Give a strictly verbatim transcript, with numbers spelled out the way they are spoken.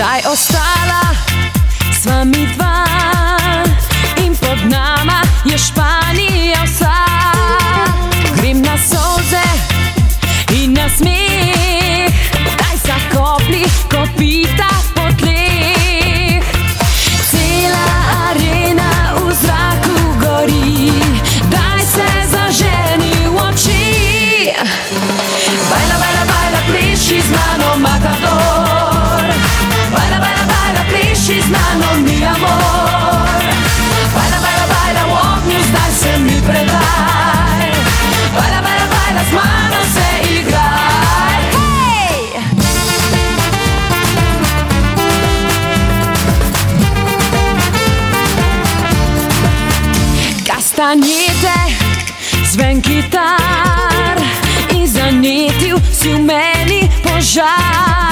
Zdaj ostala sva mi dva in pod nama je Španija vsa. Grem na solze in na smeh, daj sa kopli kopita po tleh. Cela arena v zraku gori, daj se zaženi v oči. Baila, baila, baila, pleši z mano matador. Baila, baila, baila, pleši z mano mi amor. Baila, baila, baila, v ognju zdaj se mi predaj. Baila, baila, baila, z mano se igraj. Hej! Kastanjete, zven kitar in zanetil si v meni požar.